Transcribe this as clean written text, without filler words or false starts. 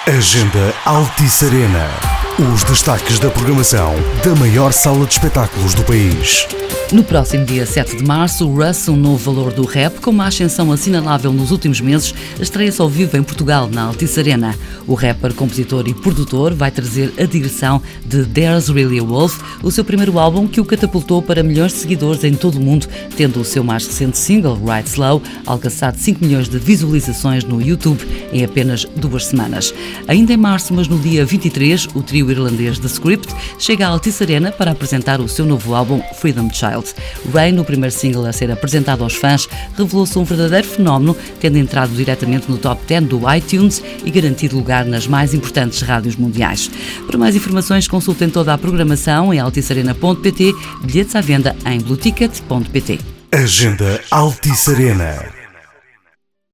Agenda Altice Arena. Os destaques da programação da maior sala de espetáculos do país. No próximo dia 7 de março, o Russ, um novo valor do rap, com uma ascensão assinalável nos últimos meses, estreia-se ao vivo em Portugal, na Altice Arena. O rapper, compositor e produtor vai trazer a digressão de There's Really a Wolf, o seu primeiro álbum que o catapultou para milhões de seguidores em todo o mundo, tendo o seu mais recente single, Ride Slow, alcançado 5 milhões de visualizações no YouTube em apenas 2 semanas. Ainda em março, mas no dia 23, o trio irlandês The Script chega à Altice Arena para apresentar o seu novo álbum Freedom Child. Rain, o primeiro single a ser apresentado aos fãs, revelou-se um verdadeiro fenómeno, tendo entrado diretamente no top 10 do iTunes e garantido lugar nas mais importantes rádios mundiais. Para mais informações, consultem toda a programação em alticearena.pt, bilhetes à venda em blueticket.pt. Agenda Altice Arena.